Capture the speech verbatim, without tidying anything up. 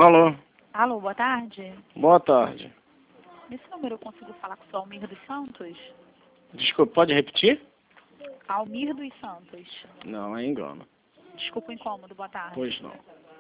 Alô? Alô, boa tarde. Boa tarde. Nesse número eu consigo falar com o seu Almir dos Santos? Desculpa, pode repetir? Almir dos Santos. Não, é engano. Desculpa o incômodo, boa tarde. Pois não.